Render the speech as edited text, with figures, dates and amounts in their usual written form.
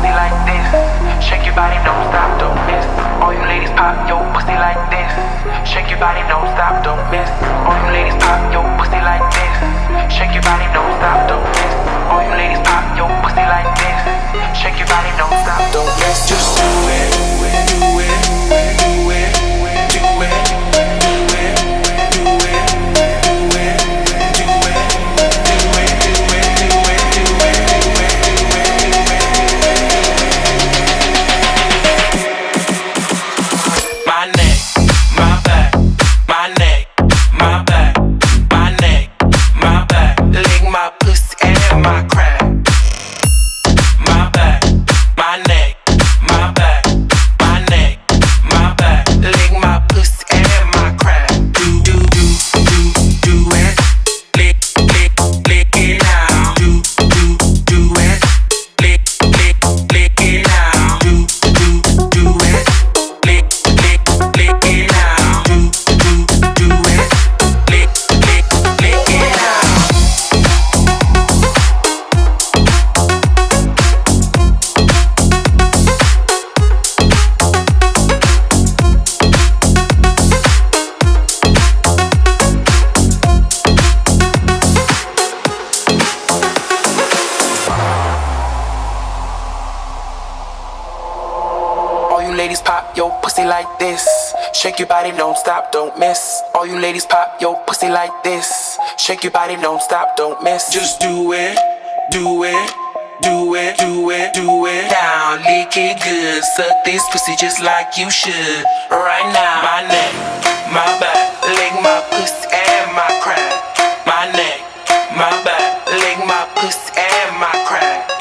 pussy like this. Shake your body, don't stop, don't miss. All you ladies pop your pussy like this. Shake your body, don't stop, don't miss. All you ladies pop your pussy like this. Shake your body, don't stop, don't miss. All you ladies pop your pussy like this. Shake your body, don't stop, don't miss. Just do it, do it, do it, do it, do it, do it, do it, do it, do it, do it, do it, do it, my neck, my back, my neck, my back, my neck, my back. Lick my pussy and my crack. My back, my neck, my back, my neck, my back. Lick my pussy and my crack. Do it. Lick it now. Do it. Lick it now. Do it. Lick it now. Do it. Lick it now. All you ladies pop your pussy like this. Shake your body, don't stop, don't miss. All you ladies pop your pussy like this. Shake your body, don't stop, don't miss. Just do it, do it, do it, do it, do it. Down, lick it good. Suck this pussy just like you should. Right now, my neck, my back. Lick my pussy and my crack. My neck, my back. Lick my pussy and my crack.